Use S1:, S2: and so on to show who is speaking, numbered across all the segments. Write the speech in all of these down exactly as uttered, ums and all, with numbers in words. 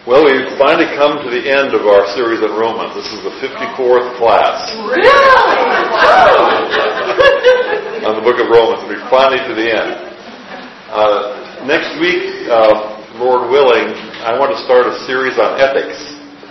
S1: Well, we've finally come to the end of our series on Romans. This is the fifty-fourth class.
S2: Really?
S1: On the book of Romans. We're finally to the end. Uh, next week, uh, Lord willing, I want to start a series on ethics.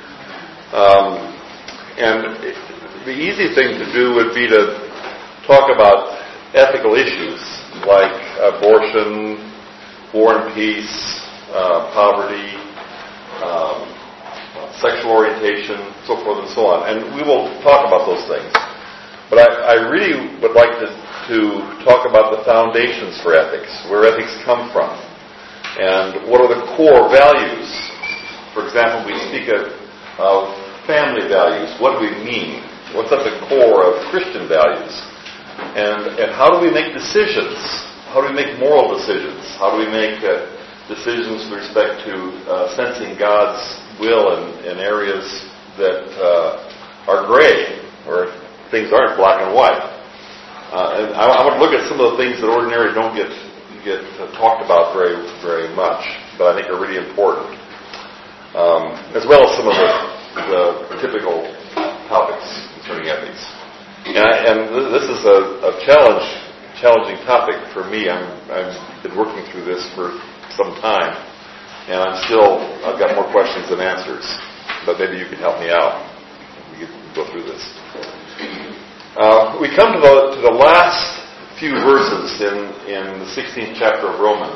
S1: Um, and the easy thing to do would be to talk about ethical issues like abortion, war and peace, uh, poverty, Um, sexual orientation, so forth and so on. And we will talk about those things. But I, I really would like to, to talk about the foundations for ethics, where ethics come from, and what are the core values. For example, we speak of, of family values. What do we mean? What's at the core of Christian values? And, and how do we make decisions? How do we make moral decisions? How do we make uh, decisions with respect to uh, sensing God's will in, in areas that uh, are gray, or things aren't black and white. Uh, and I, I want to look at some of the things that ordinarily don't get get uh, talked about very very much, but I think are really important, um, as well as some of the, the typical topics concerning ethics. And, I, and this is a, a challenge, challenging topic for me. I'm, I've been working through this for some time, and I'm still, I've got more questions than answers, but maybe you can help me out. We can go through this. Uh, we come to the, to the last few verses in, in the sixteenth chapter of Romans.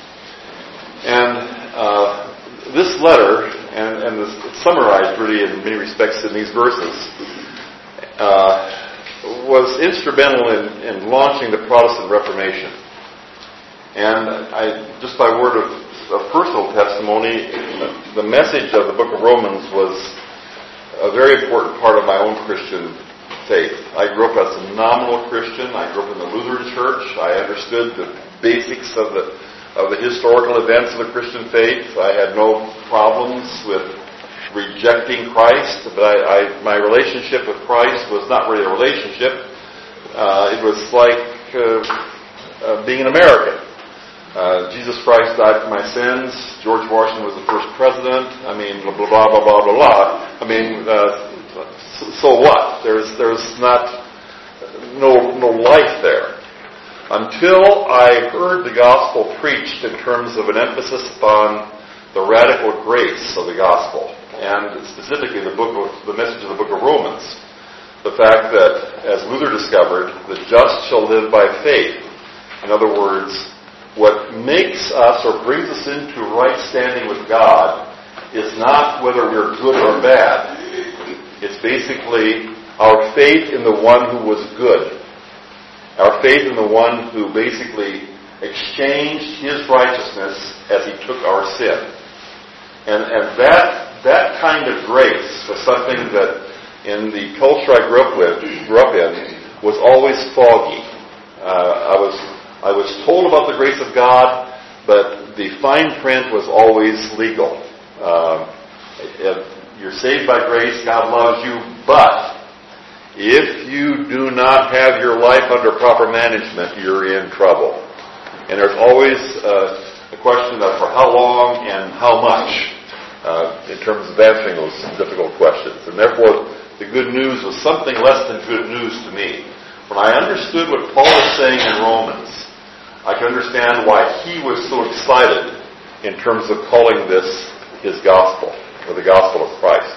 S1: And uh, this letter, and, and this, it's summarized really in many respects in these verses, uh, was instrumental in, in launching the Protestant Reformation. And I, just by word of, of personal testimony, the message of the book of Romans was a very important part of my own Christian faith. I grew up as a nominal Christian. I grew up in the Lutheran Church. I understood the basics of the of the historical events of the Christian faith. I had no problems with rejecting Christ, but I, I, my relationship with Christ was not really a relationship. Uh, it was like uh, uh, being an American. Uh, Jesus Christ died for my sins. George Washington was the first president. I mean, blah, blah, blah, blah, blah, blah, blah. I mean, uh, so, so what? There's there's not, no no life there. Until I heard the gospel preached in terms of an emphasis upon the radical grace of the gospel, and specifically the book of, the message of the book of Romans. The fact that, as Luther discovered, the just shall live by faith. In other words, what makes us or brings us into right standing with God is not whether we're good or bad. It's basically our faith in the one who was good. Our faith in the one who basically exchanged his righteousness as he took our sin. And, and that that kind of grace was something that in the culture I grew up with, grew up in, was always foggy. Uh, I was I was told about the grace of God, but the fine print was always legal. Um, if you're saved by grace, God loves you, but if you do not have your life under proper management, you're in trouble. And there's always uh, a question of for how long and how much uh, in terms of answering those difficult questions. And therefore, the good news was something less than good news to me. When I understood what Paul was saying in Romans, I can understand why he was so excited in terms of calling this his gospel, or the gospel of Christ.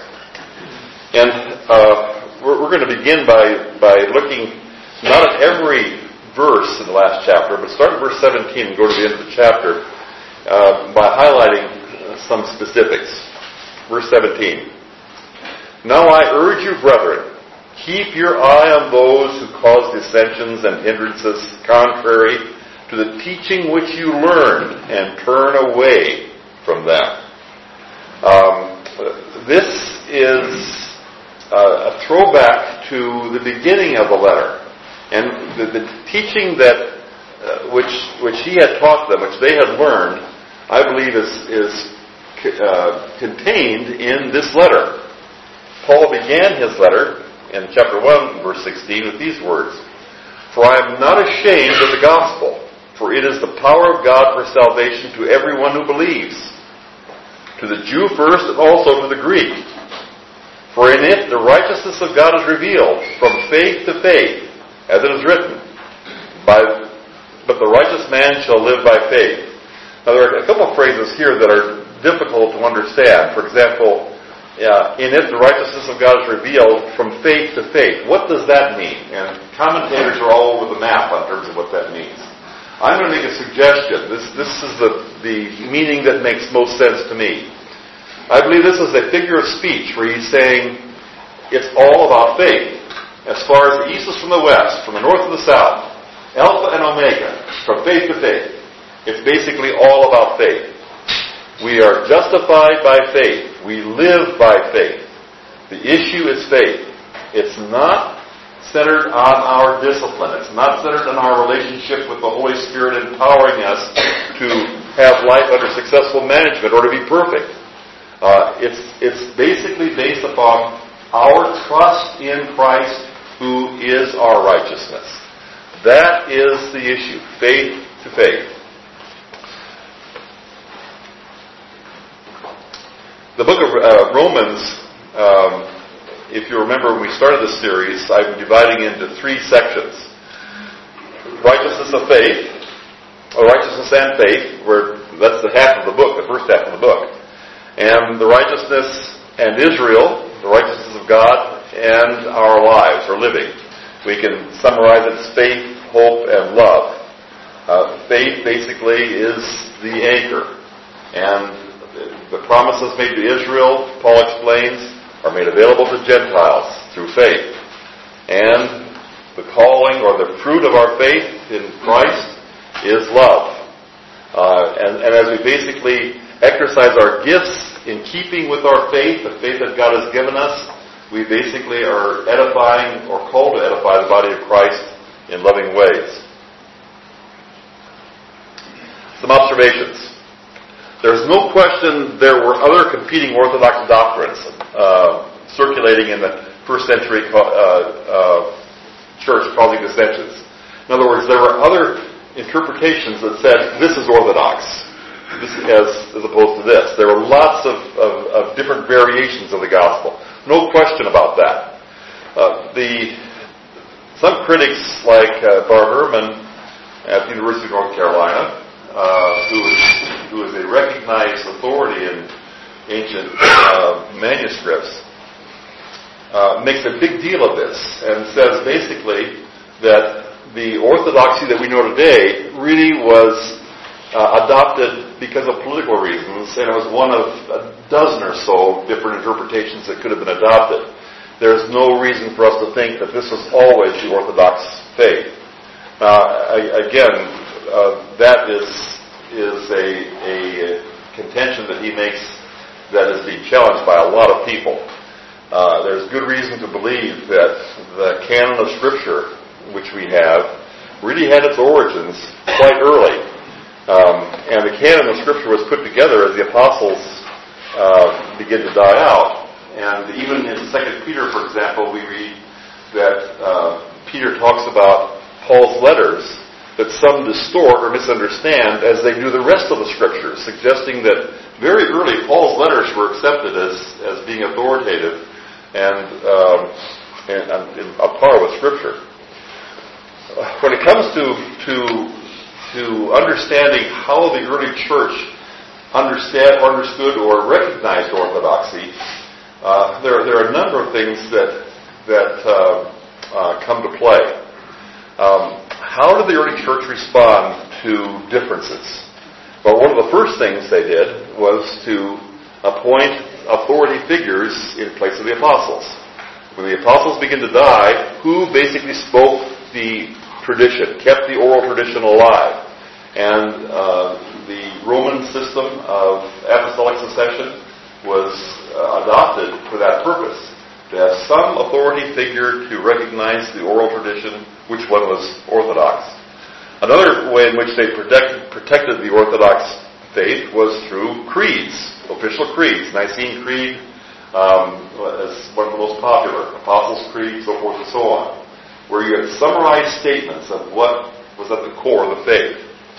S1: And uh, we're, we're going to begin by, by looking not at every verse in the last chapter, but start at verse seventeen and go to the end of the chapter uh, by highlighting some specifics. Verse seventeen. Now I urge you, brethren, keep your eye on those who cause dissensions and hindrances contrary to the teaching which you learned, and turn away from them. Um, this is uh, a throwback to the beginning of the letter, and the, the teaching that uh, which which he had taught them, which they had learned, I believe is is uh, contained in this letter. Paul began his letter in chapter one, verse sixteen, with these words: "For I am not ashamed of the gospel, for it is the power of God for salvation to everyone who believes, to the Jew first and also to the Greek. For in it the righteousness of God is revealed, from faith to faith, as it is written, by, but the righteous man shall live by faith. Now there are a couple of phrases here that are difficult to understand. For example, uh, in it the righteousness of God is revealed from faith to faith. What does that mean? And commentators are all over the map in terms of what that means. I'm going to make a suggestion. This, this is the, the meaning that makes most sense to me. I believe this is a figure of speech where he's saying it's all about faith. As far as the east is from the west, from the north to the south, Alpha and Omega, from faith to faith. It's basically all about faith. We are justified by faith. We live by faith. The issue is faith. It's not centered on our discipline. It's not centered on our relationship with the Holy Spirit empowering us to have life under successful management or to be perfect. Uh, it's it's basically based upon our trust in Christ, who is our righteousness. That is the issue, faith to faith. The book of uh, Romans, um, if you remember when we started this series, I'm dividing into three sections. Righteousness of faith, or righteousness and faith, where that's the half of the book, the first half of the book. And the righteousness and Israel, the righteousness of God, and our lives, or living. We can summarize it as faith, hope, and love. Uh, faith basically is the anchor. And the promises made to Israel, Paul explains, are made available to Gentiles through faith. And the calling or the fruit of our faith in Christ is love. Uh, and, and as we basically exercise our gifts in keeping with our faith, the faith that God has given us, we basically are edifying or called to edify the body of Christ in loving ways. Some observations. There's no question there were other competing Orthodox doctrines uh, circulating in the first century uh, uh, church causing dissensions. In other words, there were other interpretations that said this is Orthodox, this as, as opposed to this. There were lots of, of, of different variations of the gospel. No question about that. Uh, the some critics like uh, Bar Herman at the University of North Carolina, uh, who is who is a recognized authority in ancient uh, manuscripts, uh, makes a big deal of this and says basically that the orthodoxy that we know today really was uh, adopted because of political reasons, and it was one of a dozen or so different interpretations that could have been adopted. There's no reason for us to think that this was always the Orthodox faith. Uh, again, uh, that is is a, a contention that he makes that is being challenged by a lot of people. Uh, there's good reason to believe that the canon of Scripture, which we have, really had its origins quite early. Um, and the canon of Scripture was put together as the apostles uh, began to die out. And even in Second Peter, for example, we read that uh, Peter talks about Paul's letters that some distort or misunderstand as they do the rest of the Scriptures, suggesting that very early Paul's letters were accepted as, as being authoritative and, um, and, and a par with Scripture. When it comes to, to, to understanding how the early church understand, understood or recognized orthodoxy, uh, there, there are a number of things that, that uh, uh, come to play. Um, how did the early church respond to differences? Well, one of the first things they did was to appoint authority figures in place of the apostles. When the apostles began to die, who basically spoke the tradition, kept the oral tradition alive? And uh, the Roman system of apostolic succession was uh, adopted for that purpose, to have some authority figure to recognize the oral tradition, which one was orthodox. Another way in which they protected, protected the Orthodox faith was through creeds, official creeds. Nicene Creed um, is one of the most popular, Apostles' Creed, so forth and so on, where you had summarized statements of what was at the core of the faith.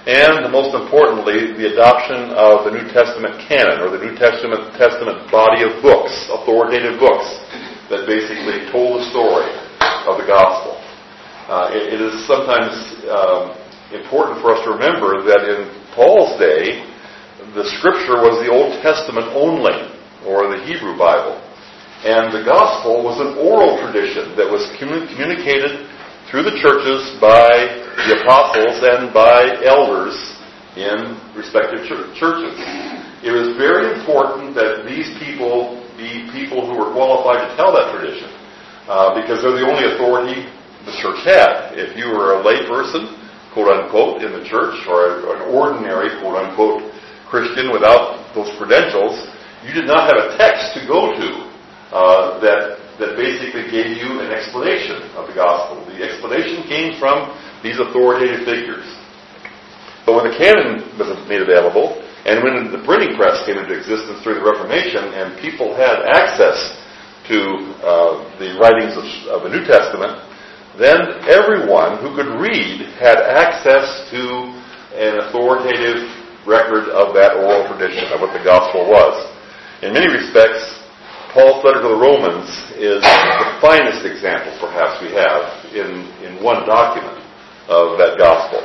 S1: and most importantly, the adoption of the New Testament canon, or the New Testament Testament body of books, authoritative books, that basically told the story of the gospel. Uh, it, it is sometimes um, important for us to remember that in Paul's day, the Scripture was the Old Testament only, or the Hebrew Bible. And the gospel was an oral tradition that was communicated through the churches by the apostles and by elders in respective churches. It was very important that these people be people who were qualified to tell that tradition, uh, because they're the only authority the church had. If you were a lay person, quote unquote, in the church, or an ordinary, quote unquote, Christian without those credentials, you did not have a text to go to uh, that that basically gave you an explanation of the gospel. The explanation came from these authoritative figures. But when the canon was made available, and when the printing press came into existence during the Reformation, and people had access to uh, the writings of, of the New Testament, then everyone who could read had access to an authoritative record of that oral tradition of what the gospel was. In many respects, Paul's letter to the Romans is the finest example, perhaps, we have in, in one document of that gospel.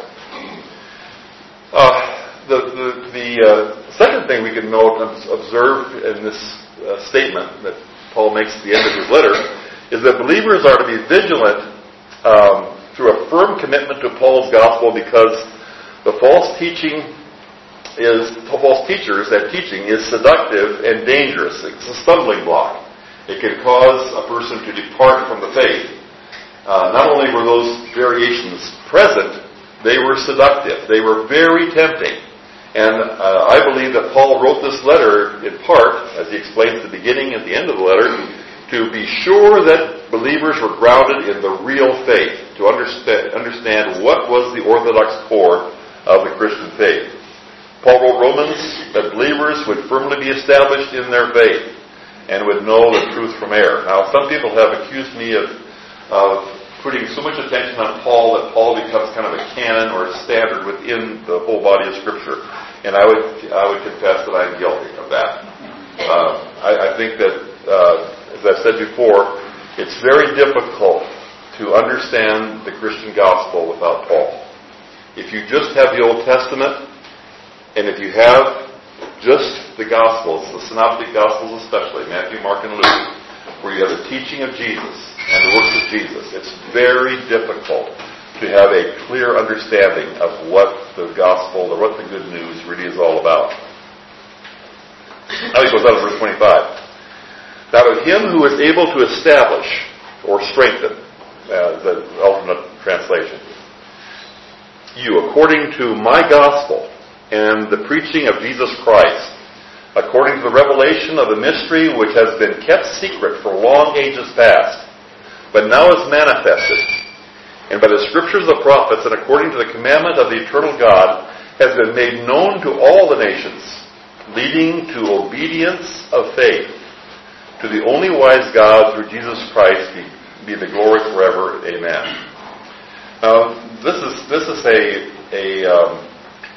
S1: Uh, the the, the uh, second thing we can note and observe in this uh, statement that Paul makes at the end of his letter is that believers are to be vigilant um, through a firm commitment to Paul's gospel, because the false teaching is false teachers, that teaching is seductive and dangerous. It's a stumbling block. It can cause a person to depart from the faith. Uh, not only were those variations present, they were seductive. They were very tempting. And uh, I believe that Paul wrote this letter in part, as he explains at the beginning and the end of the letter, to be sure that believers were grounded in the real faith, to understand, understand what was the orthodox core of the Christian faith. Paul wrote Romans that believers would firmly be established in their faith and would know the truth from error. Now, some people have accused me of, of putting so much attention on Paul that Paul becomes kind of a canon or a standard within the whole body of Scripture. And I would I would confess that I'm guilty of that. Uh, I, I think that, uh, as I've said before, it's very difficult to understand the Christian gospel without Paul. If you just have the Old Testament, and if you have just the Gospels, the Synoptic Gospels especially, Matthew, Mark, and Luke, where you have the teaching of Jesus and the works of Jesus, it's very difficult to have a clear understanding of what the Gospel or what the good news really is all about. Now he goes on to verse twenty-five. Now to him who is able to establish or strengthen, uh, the alternate translation, you according to my gospel and the preaching of Jesus Christ, according to the revelation of the mystery which has been kept secret for long ages past, but now is manifested, and by the scriptures of the prophets, and according to the commandment of the eternal God, has been made known to all the nations, leading to obedience of faith. To the only wise God, through Jesus Christ, be, be the glory forever. Amen. Now, this is this is a a um,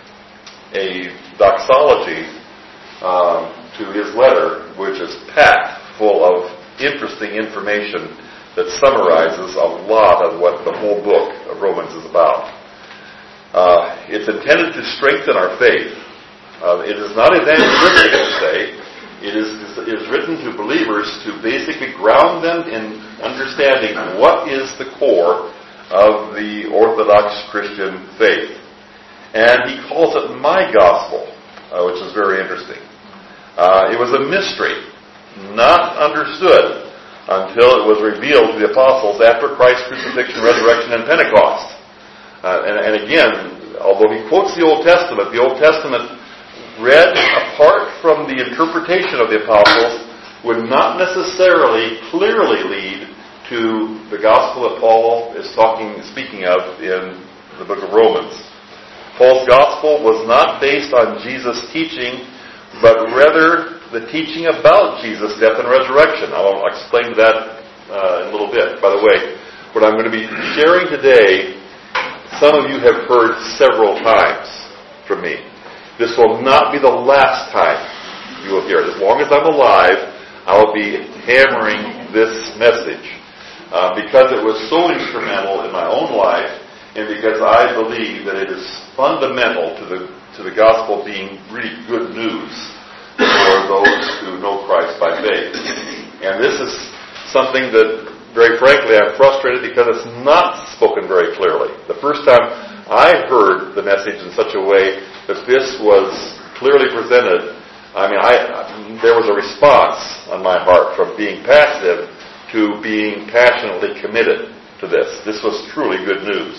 S1: a doxology um, to his letter, which is packed full of interesting information that summarizes a lot of what the whole book of Romans is about. Uh, it's intended to strengthen our faith. Uh, it is not evangelistic, to say. It is, it is written to believers to basically ground them in understanding what is the core of the Orthodox Christian faith. And he calls it my gospel, uh, which is very interesting. Uh, it was a mystery, not understood until it was revealed to the apostles after Christ's crucifixion, resurrection, and Pentecost. Uh, and, and again, although he quotes the Old Testament, the Old Testament read apart from the interpretation of the apostles would not necessarily clearly lead to the gospel that Paul is talking, speaking of in the book of Romans. Paul's gospel was not based on Jesus' teaching, but rather the teaching about Jesus' death and resurrection. I'll explain that uh, in a little bit. By the way, what I'm going to be sharing today, some of you have heard several times. from me. This will not be the last time you will hear it. As long as I'm alive, I will be hammering this message uh, because it was so instrumental in my own life, and because I believe that it is fundamental to the to the gospel being really good news for those who know Christ by faith. And this is something that, very frankly, I'm frustrated because it's not spoken very clearly. The first time I heard the message in such a way that this was clearly presented, I mean, I, there was a response on my heart from being passive to being passionately committed to this. This was truly good news.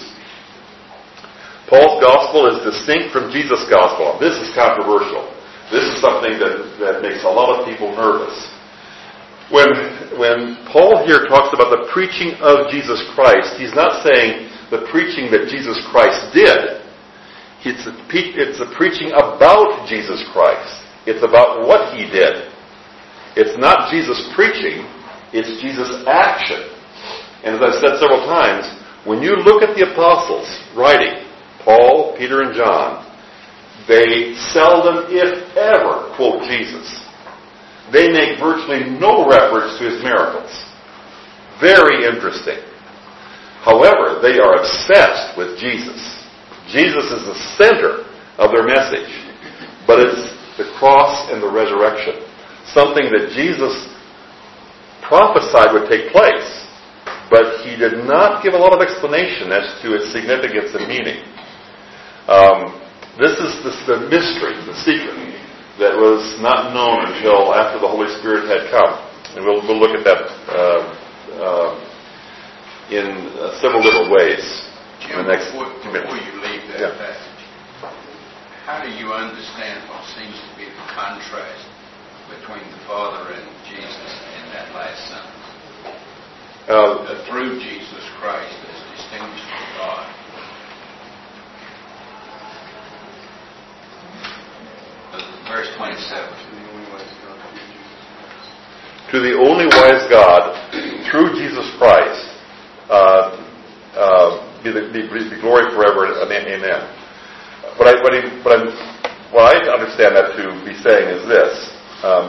S1: Paul's gospel is distinct from Jesus' gospel. This is controversial. This is something that, that makes a lot of people nervous. When, when Paul here talks about the preaching of Jesus Christ, he's not saying the preaching that Jesus Christ did. It's a, it's a preaching about Jesus Christ. It's about what he did. It's not Jesus preaching, it's Jesus' action. And as I've said several times, when you look at the apostles writing, Paul, Peter, and John, they seldom, if ever, quote Jesus. They make virtually no reference to his miracles. Very interesting. However, they are obsessed with Jesus. Jesus is the center of their message. But it's the cross and the resurrection. Something that Jesus prophesied would take place. But he did not give a lot of explanation as to its significance and meaning. Um, this is the, the mystery, the secret, that was not known until after the Holy Spirit had come. And we'll, we'll look at that uh, uh, in uh, several different ways.
S2: Jim,
S1: in the next
S2: before, before you leave that
S1: yeah.
S2: passage, how do you understand what seems to be the contrast between the Father and Jesus in that last sentence?
S1: Uh,
S2: the through Jesus Christ is distinguished from God. Verse twenty-seven.
S1: To the only wise God, through Jesus Christ, uh, uh, be, the, be, be glory forever. Amen. What I, what, he, what, I'm, what I understand that to be saying is this: um,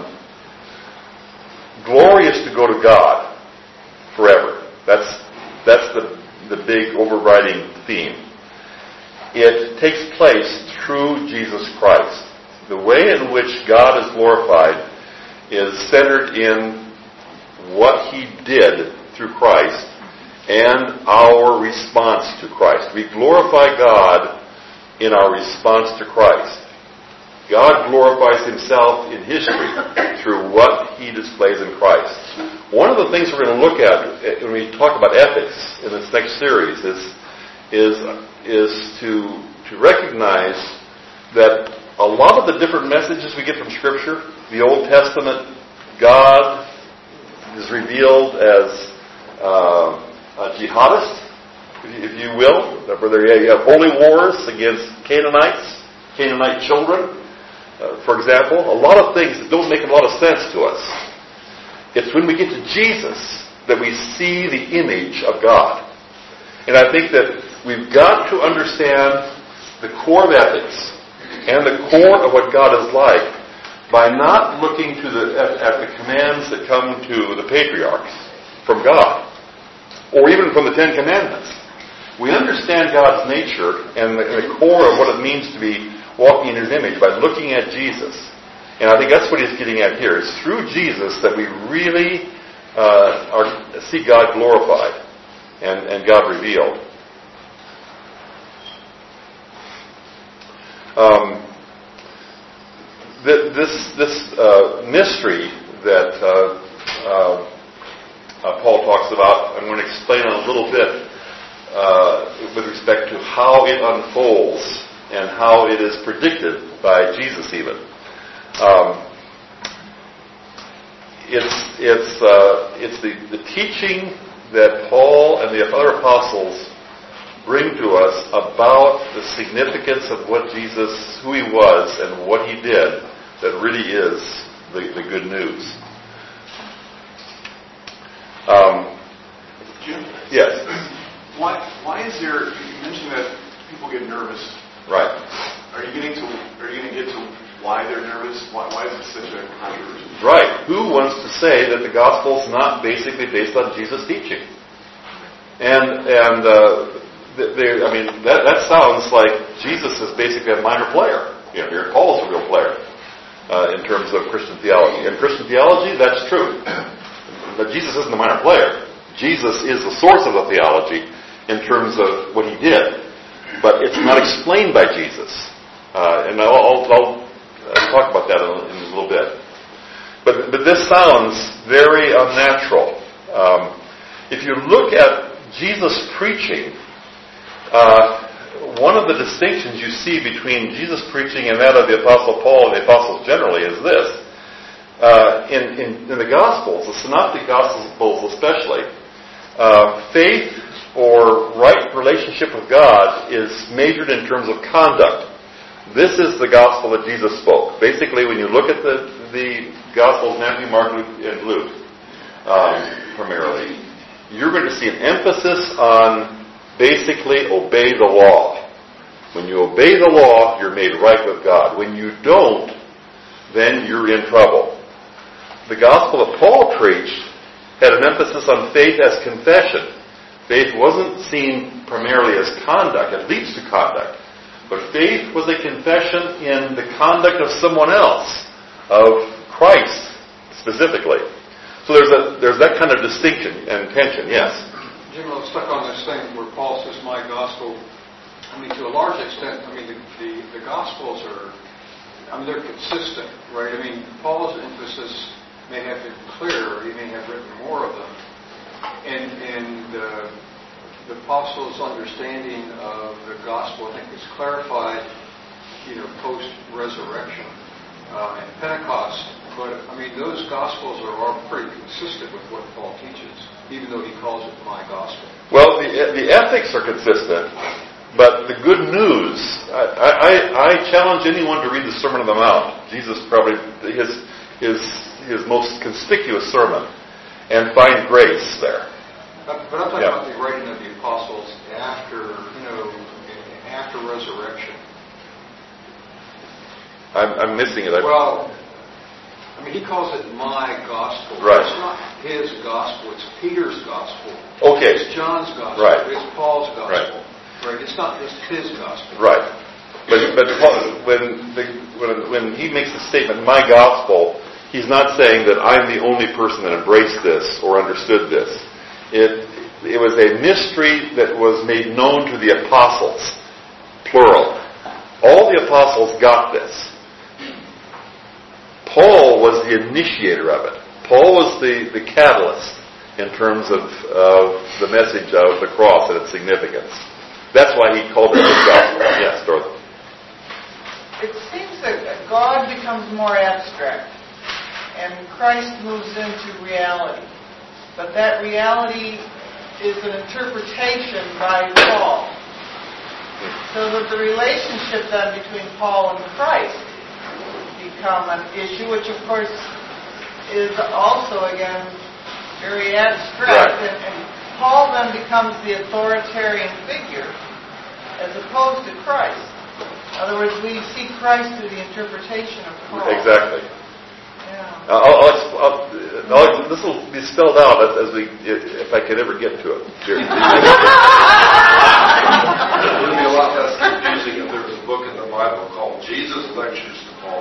S1: glory is to go to God forever. That's that's the the big overriding theme. It takes place through Jesus Christ. The way in which God is glorified is centered in what he did through Christ and our response to Christ. We glorify God in our response to Christ. God glorifies himself in history through what he displays in Christ. One of the things we're going to look at when we talk about ethics in this next series is is is to to recognize that a lot of the different messages we get from Scripture, the Old Testament, God is revealed as uh, a jihadist, if you will, where you have holy wars against Canaanites, Canaanite children, uh, for example. A lot of things that don't make a lot of sense to us. It's when we get to Jesus that we see the image of God. And I think that we've got to understand the core of ethics and the core of what God is like by not looking to the at, at the commands that come to the patriarchs from God, or even from the Ten Commandments. We understand God's nature and the, and the core of what it means to be walking in his image by looking at Jesus. And I think that's what he's getting at here. It's through Jesus that we really uh, are, see God glorified and, and God revealed. Um, th- this this uh, mystery that uh, uh, uh, Paul talks about, I'm going to explain a little bit uh, with respect to how it unfolds and how it is predicted by Jesus even. Um, it's it's uh, it's the, the teaching that Paul and the other apostles bring to us about the significance of what Jesus, who he was and what he did, that really is the, the good news. Um,
S3: Jim?
S1: yes?
S3: Why, why is there, you mentioned that people get nervous.
S1: Right.
S3: Are you getting That's such a controversy.
S1: Right. Who wants to say that the gospel is not basically based on Jesus' teaching? And and uh, they, I mean that that sounds like Jesus is basically a minor player. You know, here Paul's a real player uh, in terms of Christian theology. In Christian theology, that's true. But Jesus isn't a minor player. Jesus is the source of the theology in terms of what he did, but it's not explained by Jesus. Uh, and I'll, I'll, I'll talk about that in a, in a little bit. But but this sounds very unnatural. Um, if you look at Jesus' preaching, uh, one of the distinctions you see between Jesus' preaching and that of the Apostle Paul and the apostles generally is this. Uh, in, in, in the Gospels, the Synoptic Gospels especially, uh, faith or right relationship with God is measured in terms of conduct. This is the gospel that Jesus spoke. Basically, when you look at the, the Gospels, Matthew, Mark, Luke, and Luke, um, primarily, you're going to see an emphasis on basically obey the law. When you obey the law, you're made right with God. When you don't, then you're in trouble. The gospel that Paul preached had an emphasis on faith as confession. Faith wasn't seen primarily as conduct. It leads to conduct. But faith was a confession in the conduct of someone else, of Christ specifically. So there's a there's that kind of distinction and tension, yes.
S4: Jim, I'm stuck on this thing where Paul says, my gospel. I mean, to a large extent, I mean, the, the, the Gospels are, I mean, they're consistent, right? I mean, Paul's emphasis may have been clearer, he may have written more of them. And, and uh, the Apostles' understanding of the Gospel, I think, is clarified, you know, post-resurrection uh, and Pentecost. But, I mean, those Gospels are all pretty consistent with what Paul teaches, even though he calls it my Gospel.
S1: Well, the, the ethics are consistent, but the good news, I, I, I challenge anyone to read the Sermon on the Mount. Jesus probably, his, his, his most conspicuous sermon, and find grace there.
S4: But, but I'm talking yeah. about the writing of the Apostles after, you know, after resurrection.
S1: I'm, I'm missing it. I,
S4: well, I mean, he calls it my gospel.
S1: Right.
S4: It's not his gospel. It's Peter's gospel.
S1: Okay.
S4: It's John's gospel.
S1: Right.
S4: It's Paul's gospel.
S1: Right.
S4: Right. It's not just his gospel.
S1: Right. But but when the, when when he makes the statement, my gospel, he's not saying that I'm the only person that embraced this or understood this. It it was a mystery that was made known to the apostles, plural. All the apostles got this. Paul was the initiator of it. Paul was the, the catalyst in terms of, of the message of the cross and its significance. That's why he called it his gospel. Yes, Dorothy.
S5: It seems that God becomes more abstract and Christ moves into reality. But that reality is an interpretation by Paul. So that the relationship then between Paul and Christ become an issue, which of course is also again very abstract.
S1: Right.
S5: And, and Paul then becomes the authoritarian figure as opposed to Christ. In other words, we see Christ through the interpretation of Paul.
S1: Exactly.
S5: Yeah.
S1: Uh, I'll, I'll, I'll, I'll, this will be spelled out as, as we, if I could ever get to it.
S3: It would be a lot less confusing if there was a book in the Bible called Jesus Lectures to Paul.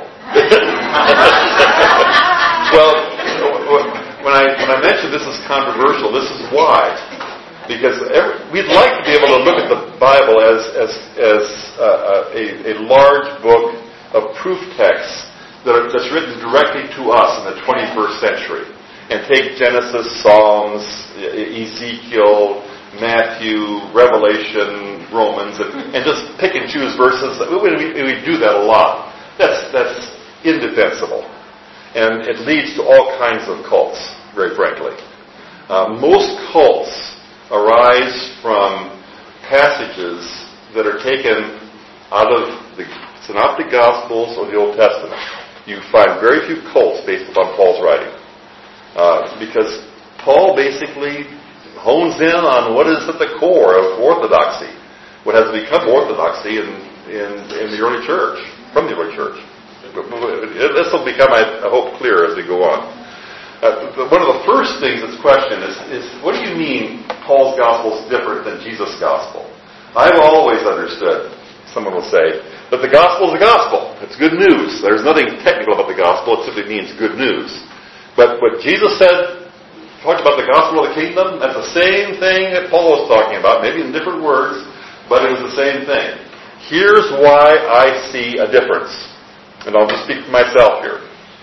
S1: Well, when I when I mentioned this is controversial, this is why. Because every, we'd like to be able to look at the Bible as as as uh, a, a large book of proof texts that are, that's written directly to us in the twenty-first century, and take Genesis, Psalms, Ezekiel, Matthew, Revelation, Romans, and, and just pick and choose verses. We, we, we do that a lot. That's that's indefensible, and it leads to all kinds of cults. Very frankly, uh, most cults arise from passages that are taken out of the Synoptic Gospels or the Old Testament. You find very few cults based upon Paul's writing, uh, because Paul basically hones in on what is at the core of orthodoxy, what has become orthodoxy in, in, in the early church, from the early church.
S3: But
S1: this will become, I hope, clear as we go on. Uh, one of the first things that's questioned is, is, what do you mean Paul's gospel is different than Jesus' gospel? I've always understood, someone will say, that the gospel is the gospel. It's good news. There's nothing technical about the gospel. It simply means good news. But what Jesus said, talked about the gospel of the kingdom, that's the same thing that Paul was talking about, maybe in different words, but it was the same thing. Here's why I see a difference. And I'll just speak for myself here.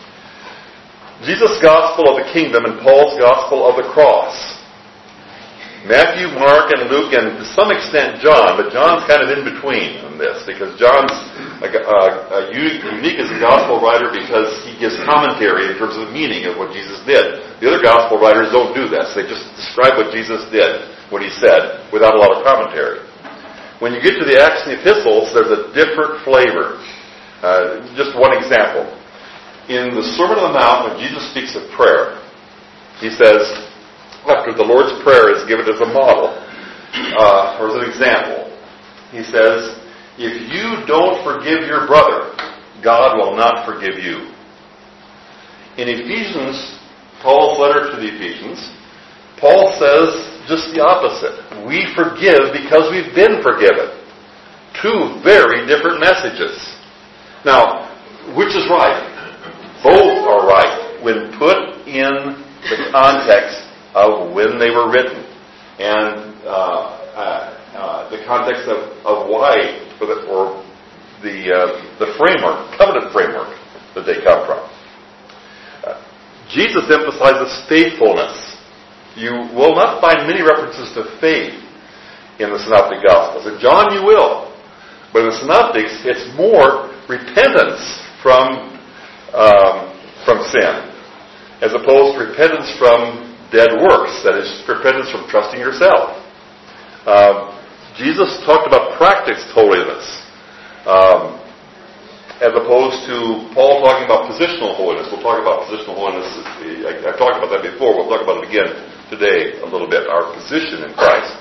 S1: Jesus' gospel of the kingdom and Paul's gospel of the cross. Matthew, Mark, and Luke, and to some extent John, but John's kind of in between on this, because John's a, a, a unique, unique as a gospel writer because he gives commentary in terms of the meaning of what Jesus did. The other gospel writers don't do this. They just describe what Jesus did, what he said, without a lot of commentary. When you get to the Acts and the Epistles, there's a different flavor. Uh, just one example. In the Sermon on the Mount, when Jesus speaks of prayer, he says, after the Lord's Prayer is given as a model, uh, or as an example, he says, if you don't forgive your brother, God will not forgive you. In Ephesians, Paul's letter to the Ephesians, Paul says just the opposite. We forgive because we've been forgiven. Two very different messages. Now, which is right? Both are right when put in the context of when they were written and uh, uh, uh, the context of, of why, or the, or the, uh, the framework, covenant framework that they come from. Uh, Jesus emphasizes faithfulness. You will not find many references to faith in the Synoptic Gospels. In John you will. But in the Synoptics, it's more repentance from um, from sin, as opposed to repentance from dead works. That is, repentance from trusting yourself. Um, Jesus talked about practiced holiness, um, as opposed to Paul talking about positional holiness. We'll talk about positional holiness. I, I've talked about that before. We'll talk about it again today a little bit. Our position in Christ.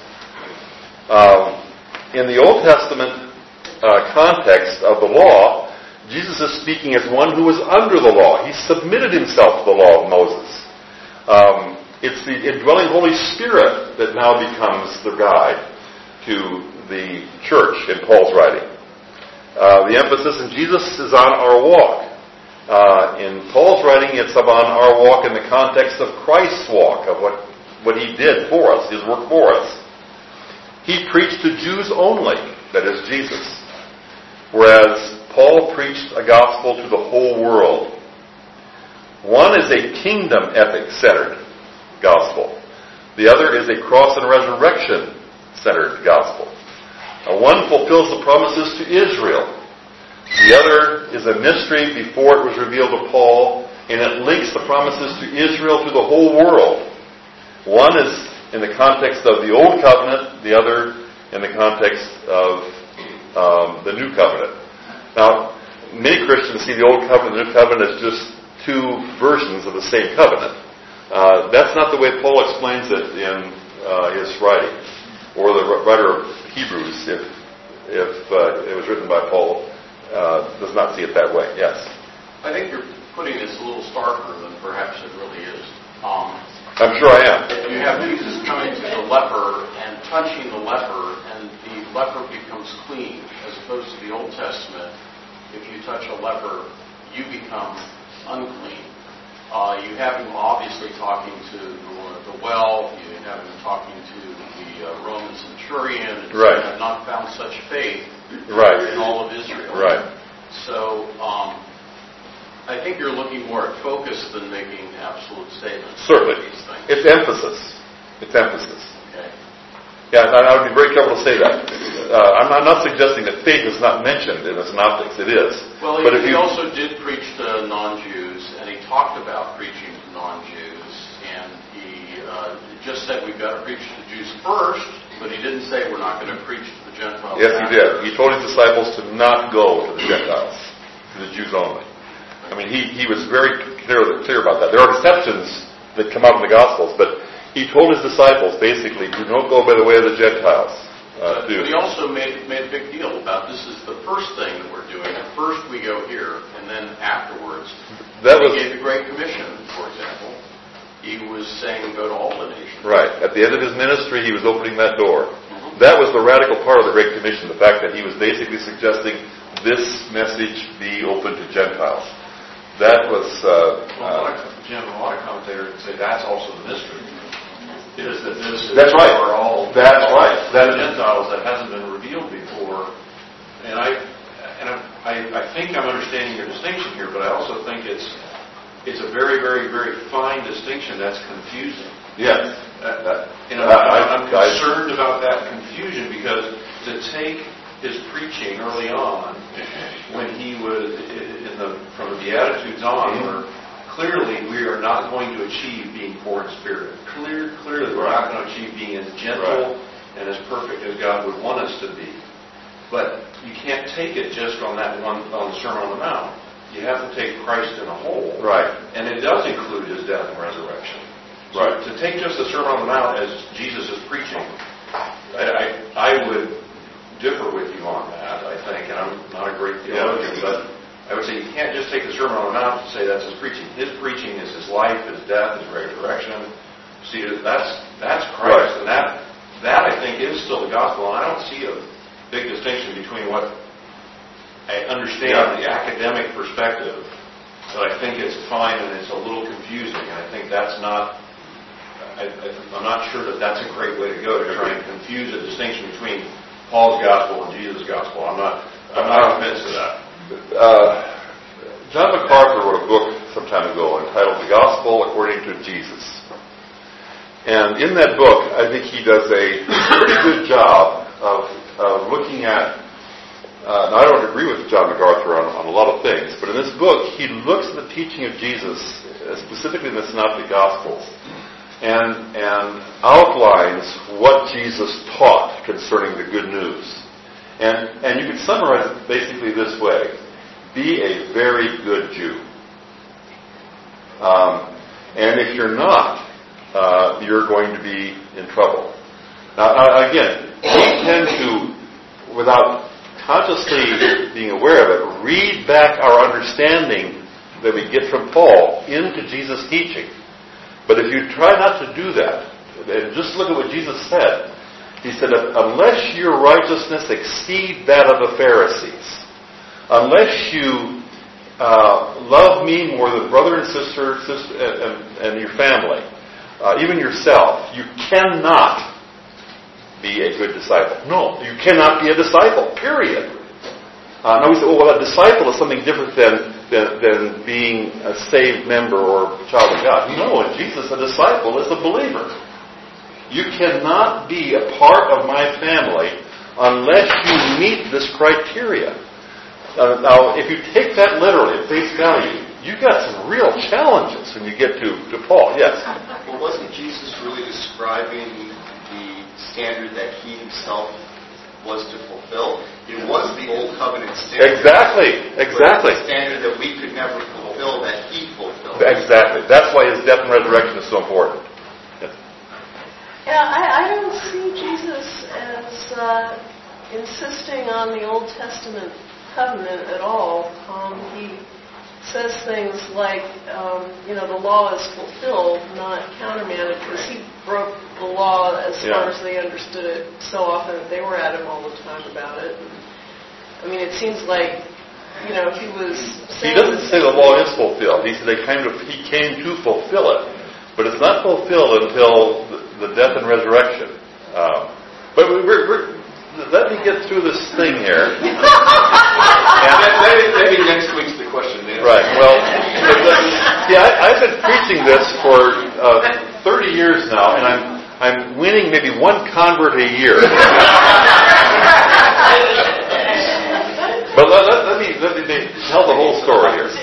S1: Um, in the Old Testament uh, context of the law, Jesus is speaking as one who was under the law. He submitted himself to the law of Moses. Um, it's the indwelling Holy Spirit that now becomes the guide to the church in Paul's writing. Uh, the emphasis in Jesus is on our walk. Uh, in Paul's writing, it's upon our walk in the context of Christ's walk, of what, what he did for us, his work for us. He preached to Jews only, that is Jesus. Whereas Paul preached a gospel to the whole world. One is a kingdom ethic-centered gospel. The other is a cross and resurrection-centered gospel. Now, one fulfills the promises to Israel. The other is a mystery before it was revealed to Paul, and it links the promises to Israel to the whole world. One is in the context of the Old Covenant, the other in the context of um, the New Covenant. Now, many Christians see the Old Covenant and the New Covenant as just two versions of the same covenant. Uh, that's not the way Paul explains it in uh, his writing, or the writer of Hebrews, if if uh, it was written by Paul, uh, does not see it that way. Yes?
S6: I think you're putting this a little starker than perhaps it really is. Um,
S1: I'm sure I am.
S6: You have Jesus coming to the leper and touching the leper, and the leper becomes clean, as opposed to the Old Testament. If you touch a leper, you become unclean. Uh, you have him obviously talking to the, the well. You have him talking to the uh, Roman centurion. And
S1: right.
S6: have not found such faith
S1: right.
S6: in all of Israel.
S1: Right.
S6: So um, I think you're looking more at focus than making absolute statements.
S1: Certainly.
S6: These things.
S1: It's emphasis. It's emphasis.
S6: Okay.
S1: Yeah, and I would be very careful to say that. Uh, I'm, not, I'm not suggesting that faith is not mentioned in the Synoptics. It is.
S6: Well,
S1: but
S6: he,
S1: if
S6: he
S1: you,
S6: also did preach to non-Jews, and he talked about preaching to non-Jews, and he uh, just said we've got to preach to the Jews first, but he didn't say we're not going to preach to the Gentiles.
S1: Yes, he did. He told his disciples to not go to the Gentiles, to the Jews only. I mean, he, he was very clear, clear about that. There are exceptions that come out in the Gospels, but he told his disciples, basically, do not go by the way of the Gentiles. uh, do.
S6: But he also made made a big deal about this is the first thing that we're doing. At first we go here, and then afterwards,
S1: That
S6: he
S1: was
S6: gave the Great Commission, for example. He was saying go to all the nations.
S1: right. At the end of his ministry, he was opening that door. That was the radical part of the Great Commission, the fact that he was basically suggesting this message be open to Gentiles. That was, uh,
S3: Well, a lot
S1: uh,
S3: of, Jim, a lot of commentators would say that's also the mystery. Is that this is
S1: That's right.
S3: for all
S1: That's right. That is-
S3: Gentiles that hasn't been revealed before. And I and I, I, I think I'm understanding your distinction here, but I also think it's it's a very, very, very fine distinction that's confusing.
S1: yes.
S3: Uh,
S1: That-
S3: And I'm,
S1: Uh, I-
S3: I'm
S1: I-
S3: concerned about that confusion because to take his preaching early on, when he was in the from the Beatitudes on, where clearly we are not going to achieve being poor in spirit. Clear, clearly we're not going to achieve being as gentle and as perfect as God would want us to be. But you can't take it just on that one on the Sermon on the Mount. You have to take Christ in a whole,
S1: Right.
S3: and it does include his death and resurrection. So
S1: Right.
S3: to take just the Sermon on the Mount as Jesus is preaching, I, I, I would differ with you on that, I think, and I'm not a great theologian,
S1: Yeah.
S3: but I would say you can't just take the Sermon on the Mount and say that's his preaching. His preaching is his life, his death, his resurrection. See, that's that's Christ,
S1: Right.
S3: and that that I think is still the gospel. And I don't see a big distinction between what I understand
S1: Yeah.
S3: from the academic perspective, but I think it's fine and it's a little confusing, and I think that's not. I, I, I'm not sure that that's a great way to go to try and confuse a distinction between Paul's gospel and Jesus' gospel. I'm not. I'm not convinced of that.
S1: Uh, John MacArthur wrote a book some time ago entitled The Gospel According to Jesus. And in that book, I think he does a pretty good job of, of looking at, uh, now I don't agree with John MacArthur on, on a lot of things, but in this book, he looks at the teaching of Jesus, uh, specifically in the Synoptic Gospels, and, and outlines what Jesus taught concerning the good news. And, and you can summarize it basically this way. Be a very good Jew. Um, and if you're not, uh, you're going to be in trouble. Now, uh, again, we tend to, without consciously being aware of it, read back our understanding that we get from Paul into Jesus' teaching. But if you try not to do that, and just look at what Jesus said, he said, unless your righteousness exceed that of the Pharisees, unless you uh, love me more than brother and sister, sister and, and, and your family, uh, even yourself, you cannot be a good disciple. No, you cannot be a disciple, period. Uh, now we say, oh, well, a disciple is something different than, than, than being a saved member or child of God. No, in Jesus, a disciple is a believer. You cannot be a part of my family unless you meet this criteria. Uh, now, if you take that literally at face value, you've got some real challenges when you get to, to Paul. Yes?
S7: Well, wasn't Jesus really describing the standard that he himself was to fulfill? It was the old covenant standard.
S1: Exactly. Exactly.
S7: But the standard that we could never fulfill that he fulfilled.
S1: Exactly. That's why his death and resurrection is so important. Yes.
S8: Yeah, I, I don't see Jesus as uh, insisting on the Old Testament covenant at all. Um, he says things like, um, you know, the law is fulfilled, not countermanded, because he broke the law as
S1: Yeah.
S8: far as they understood it so often that they were at him all the time about it. I mean, it seems like, you know, he was
S1: He
S8: saying...
S1: doesn't say the law is fulfilled. He said they kind of, he came to fulfill it. But it's not fulfilled until the, the death and resurrection. Um, but we, we're, we're, let me get through this thing here.
S3: And maybe, maybe next week's the question. Man.
S1: Right. Well, see, I, I've been preaching this for uh, thirty years now, and I'm I'm winning maybe one convert a year. But let, let, let me let me tell the whole story here.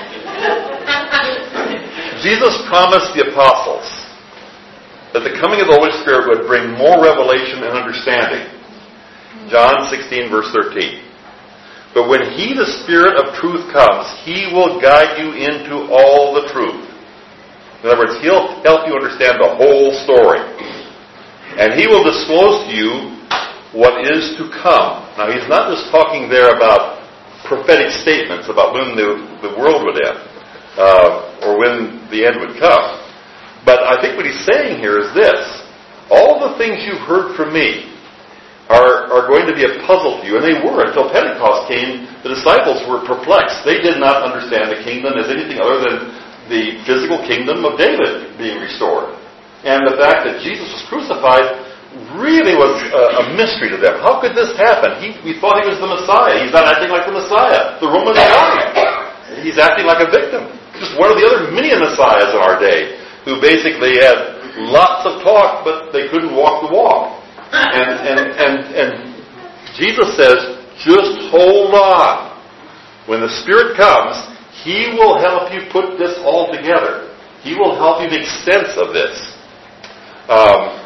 S1: Jesus promised the apostles that the coming of the Holy Spirit would bring more revelation and understanding. John sixteen, verse thirteen. But when He, the Spirit of truth, comes, He will guide you into all the truth. In other words, He'll help you understand the whole story. And He will disclose to you what is to come. Now, he's not just talking there about prophetic statements about when the, the world would end, uh, or when the end would come. But I think what he's saying here is this: all the things you've heard from me are, are going to be a puzzle to you, and they were until Pentecost came. The disciples were perplexed. They did not understand the kingdom as anything other than the physical kingdom of David being restored. And the fact that Jesus was crucified really was a, a mystery to them. How could this happen? He, we thought he was the Messiah. He's not acting like the Messiah. The Romans got him. He's acting like a victim. Just one of the other many messiahs in our day, who basically had lots of talk, but they couldn't walk the walk. And, and, and, and Jesus says, just hold on. When the Spirit comes, He will help you put this all together. He will help you make sense of this. Um,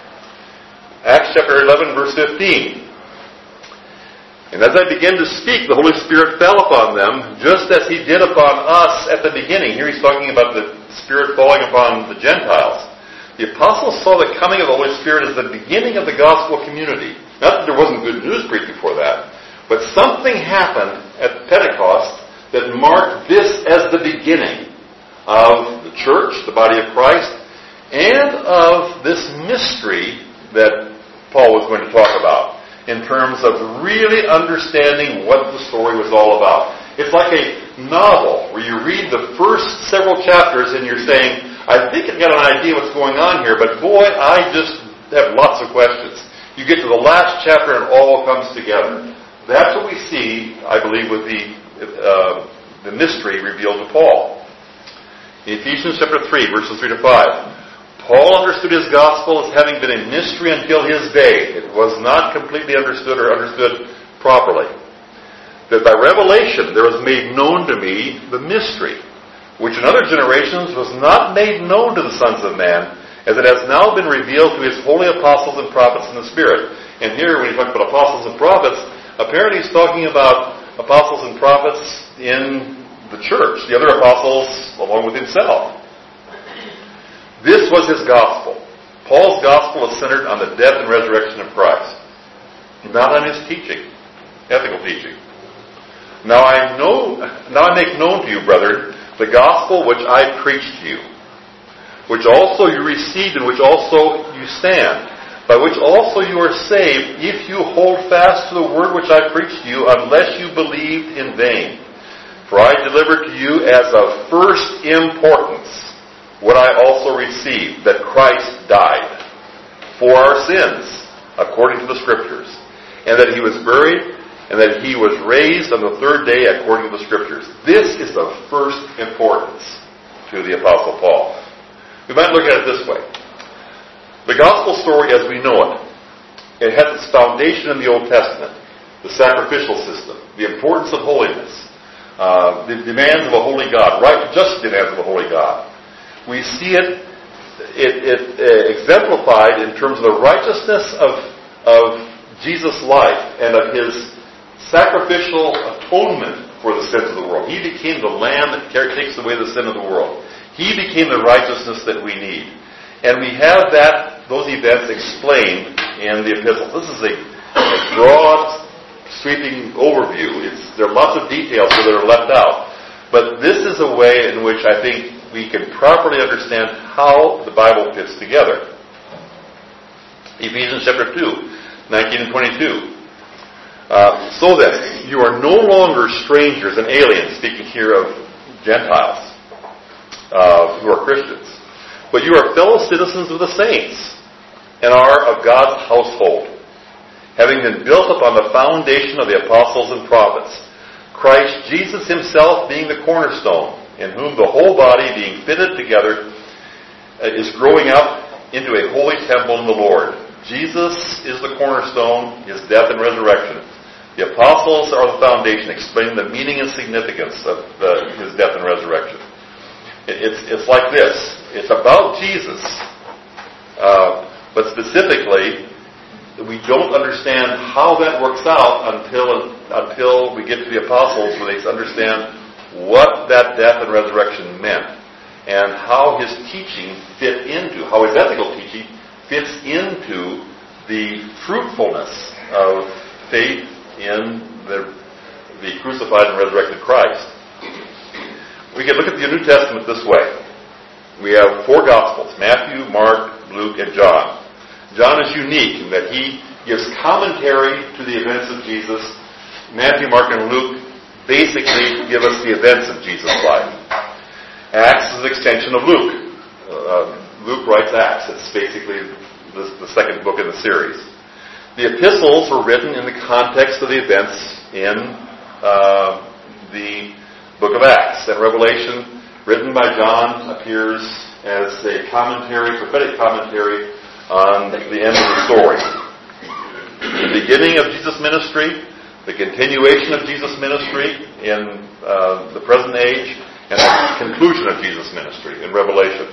S1: Acts chapter eleven, verse fifteen. And as I began to speak, the Holy Spirit fell upon them, just as He did upon us at the beginning. Here he's talking about the Spirit falling upon the Gentiles. The apostles saw the coming of the Holy Spirit as the beginning of the gospel community. Not that there wasn't good news preached before that, but something happened at Pentecost that marked this as the beginning of the church, the body of Christ, and of this mystery that Paul was going to talk about in terms of really understanding what the story was all about. It's like a novel where you read the first several chapters and you're saying, I think I've got an idea what's going on here, but boy, I just have lots of questions. You get to the last chapter and it all comes together. That's what we see, I believe, with the uh, the mystery revealed to Paul. In Ephesians chapter three, verses three to five, Paul understood his gospel as having been a mystery until his day. It was not completely understood or understood properly. That by revelation there was made known to me the mystery, which in other generations was not made known to the sons of man, as it has now been revealed to his holy apostles and prophets in the Spirit. And here, when he talks about apostles and prophets, apparently he's talking about apostles and prophets in the church, the other apostles along with himself. This was his gospel. Paul's gospel is centered on the death and resurrection of Christ, not on his teaching, ethical teaching. Now I know, now I make known to you, brethren, the gospel which I preached to you, which also you received, in which also you stand, by which also you are saved, if you hold fast to the word which I preached to you, unless you believed in vain. For I delivered to you as of first importance what I also received, that Christ died for our sins, according to the Scriptures, and that He was buried, and that He was raised on the third day, according to the Scriptures. This is of first importance to the Apostle Paul. We might look at it this way. The gospel story as we know it, it has its foundation in the Old Testament, the sacrificial system, the importance of holiness, uh, the demands of a holy God, right, just demands of a holy God. We see it, it, it uh, exemplified in terms of the righteousness of, of Jesus' life and of His sacrificial atonement for the sins of the world. He became the Lamb that takes away the sin of the world. He became the righteousness that we need. And we have that those events explained in the epistles. This is a, a broad, sweeping overview. It's, there are lots of details that are left out. But this is a way in which I think we can properly understand how the Bible fits together. Ephesians chapter two, nineteen and twenty-two. Uh, so then, you are no longer strangers and aliens, speaking here of Gentiles uh, who are Christians, but you are fellow citizens of the saints and are of God's household, having been built upon the foundation of the apostles and prophets, Christ Jesus Himself being the cornerstone, in whom the whole body, being fitted together, is growing up into a holy temple in the Lord. Jesus is the cornerstone, His death and resurrection. The apostles are the foundation, explaining the meaning and significance of the, His death and resurrection. It, it's, it's like this. It's about Jesus, uh, but specifically, we don't understand how that works out until until we get to the apostles, where they understand what that death and resurrection meant, and how his teaching fit into, how his ethical teaching fits into the fruitfulness of faith in the, the crucified and resurrected Christ. We can look at the New Testament this way. We have four Gospels, Matthew, Mark, Luke, and John. John is unique in that he gives commentary to the events of Jesus. Matthew, Mark, and Luke basically give us the events of Jesus' life. Acts is an extension of Luke. Uh, Luke writes Acts. It's basically the, the second book in the series. The epistles were written in the context of the events in uh, the book of Acts. And Revelation, written by John, appears as a commentary, prophetic commentary on the end of the story. The beginning of Jesus' ministry, the continuation of Jesus' ministry in uh, the present age, and the conclusion of Jesus' ministry in Revelation.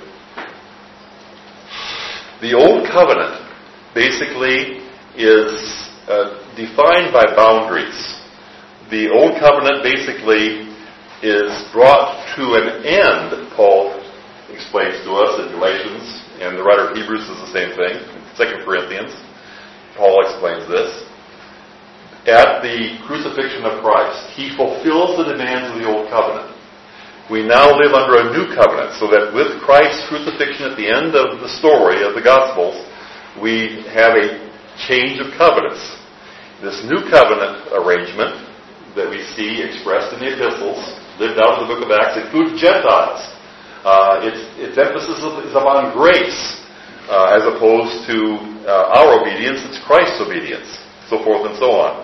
S1: The Old Covenant basically is uh, defined by boundaries. The Old Covenant basically is brought to an end, Paul explains to us in Galatians, and the writer of Hebrews is the same thing, Second Corinthians. Paul explains this. At the crucifixion of Christ, he fulfills the demands of the Old Covenant. We now live under a new covenant, so that with Christ's crucifixion at the end of the story of the Gospels, we have a change of covenants. This new covenant arrangement that we see expressed in the epistles, lived out in the book of Acts, includes Gentiles. Uh, its, its emphasis is upon grace, uh, as opposed to uh, our obedience. It's Christ's obedience, so forth and so on.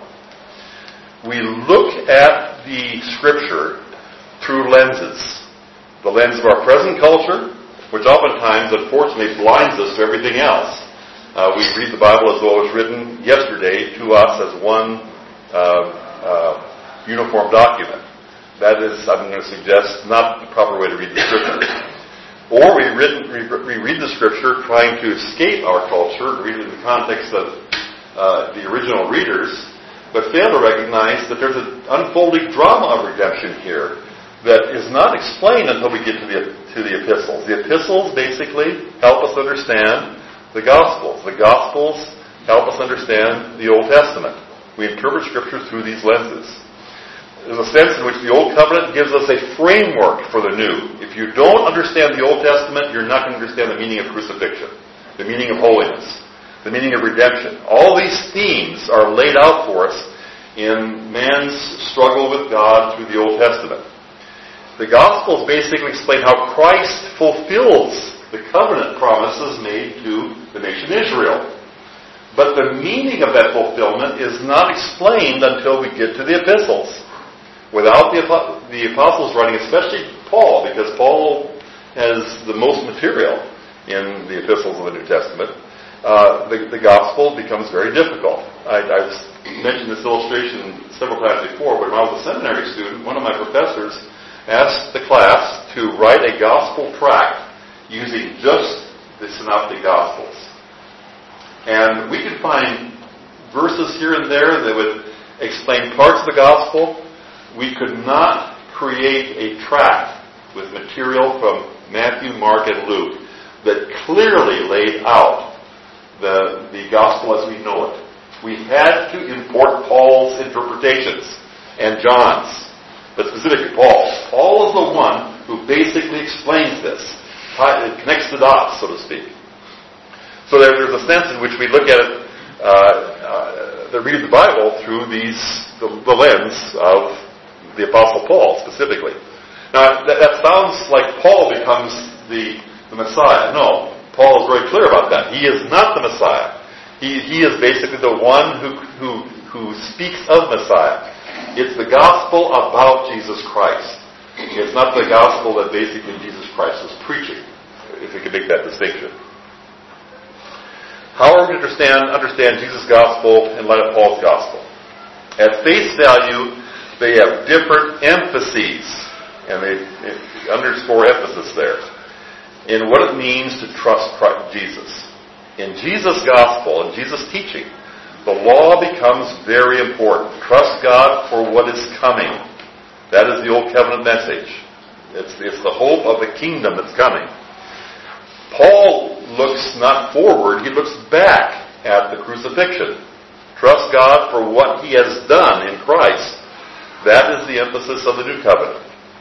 S1: We look at the Scripture through lenses. The lens of our present culture, which oftentimes, unfortunately, blinds us to everything else. Uh, we read the Bible as though it was written yesterday to us as one uh, uh, uniform document. That is, I'm going to suggest, not the proper way to read the Scripture. Or we read, we read the Scripture trying to escape our culture, read it in the context of uh, the original readers, but fail to recognize that there's an unfolding drama of redemption here that is not explained until we get to the to the epistles. The epistles basically help us understand the Gospels. The Gospels help us understand the Old Testament. We interpret Scripture through these lenses. There's a sense in which the Old Covenant gives us a framework for the New. If you don't understand the Old Testament, you're not going to understand the meaning of crucifixion, the meaning of holiness, the meaning of redemption. All these themes are laid out for us in man's struggle with God through the Old Testament. The Gospels basically explain how Christ fulfills the covenant promises made to the nation Israel. But the meaning of that fulfillment is not explained until we get to the epistles. Without the, the apostles writing, especially Paul, because Paul has the most material in the epistles of the New Testament, uh, the, the gospel becomes very difficult. I, I've mentioned this illustration several times before, but when I was a seminary student, one of my professors asked the class to write a gospel tract using just the synoptic gospels. And we could find verses here and there that would explain parts of the gospel. We could not create a tract with material from Matthew, Mark, and Luke that clearly laid out the, the gospel as we know it. We had to import Paul's interpretations and John's, but specifically Paul's. Paul is the one who basically explains this. It connects the dots, so to speak. So there, there's a sense in which we look at it, uh, uh, the read the Bible through these the, the lens of the Apostle Paul specifically. Now that, that sounds like Paul becomes the, the Messiah. No, Paul is very clear about that. He is not the Messiah. He, he is basically the one who, who, who speaks of Messiah. It's the gospel about Jesus Christ. It's not the gospel that basically Jesus Christ was preaching, if we can make that distinction. How are we going to understand, understand Jesus' gospel in light of Paul's gospel? At face value, they have different emphases, and they, they underscore emphasis there, in what it means to trust Christ, Jesus. In Jesus' gospel, in Jesus' teaching, the law becomes very important. Trust God for what is coming. That is the Old Covenant message. It's, it's the hope of the kingdom that's coming. Paul looks not forward, he looks back at the crucifixion. Trust God for what He has done in Christ. That is the emphasis of the New Covenant.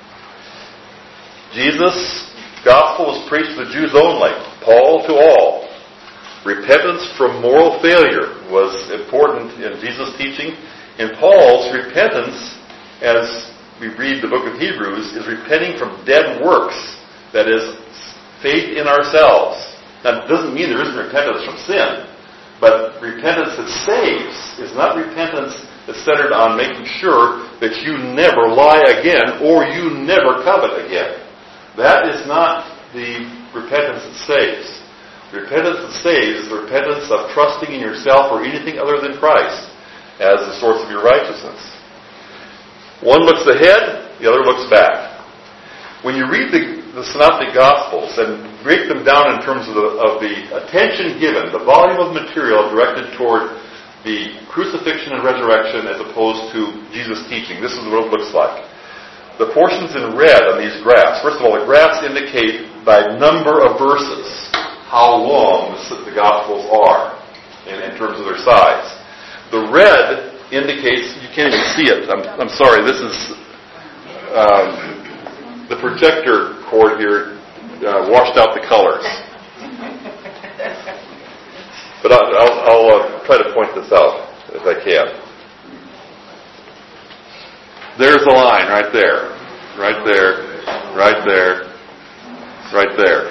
S1: Jesus' gospel was preached to the Jews only, Paul to all. Repentance from moral failure was important in Jesus' teaching. In Paul's, repentance, as we read the book of Hebrews, is repenting from dead works, that is, faith in ourselves. That doesn't mean there isn't repentance from sin, but repentance that saves is not repentance that's centered on making sure that you never lie again or you never covet again. That is not the repentance that saves. The repentance that saves is the repentance of trusting in yourself or anything other than Christ as the source of your righteousness. One looks ahead, the other looks back. When you read the, the Synoptic Gospels and break them down in terms of the, of the attention given, the volume of material directed toward the crucifixion and resurrection as opposed to Jesus' teaching, this is what it looks like. The portions in red on these graphs, first of all, the graphs indicate by number of verses how long the Gospels are in, in terms of their size. The red indicates, you can't even see it, I'm, I'm sorry, this is um, the projector cord here uh, washed out the colors. But I'll, I'll, I'll uh, try to point this out if I can. There's a line right there, right there, right there, right there.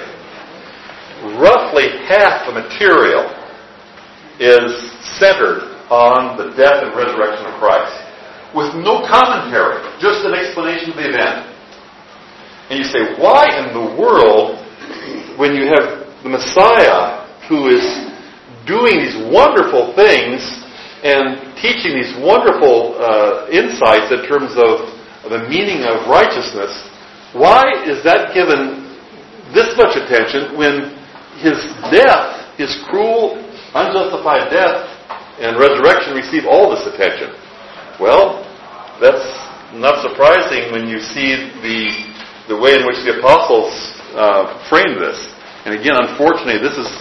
S1: Roughly half the material is centered on the death and resurrection of Christ, with no commentary, just an explanation of the event. And you say, why in the world, when you have the Messiah who is doing these wonderful things and teaching these wonderful uh, insights in terms of the meaning of righteousness, why is that given this much attention when His death, His cruel, unjustified death and resurrection receive all this attention? Well, that's not surprising when you see the the way in which the apostles uh, framed this. And again, unfortunately, this is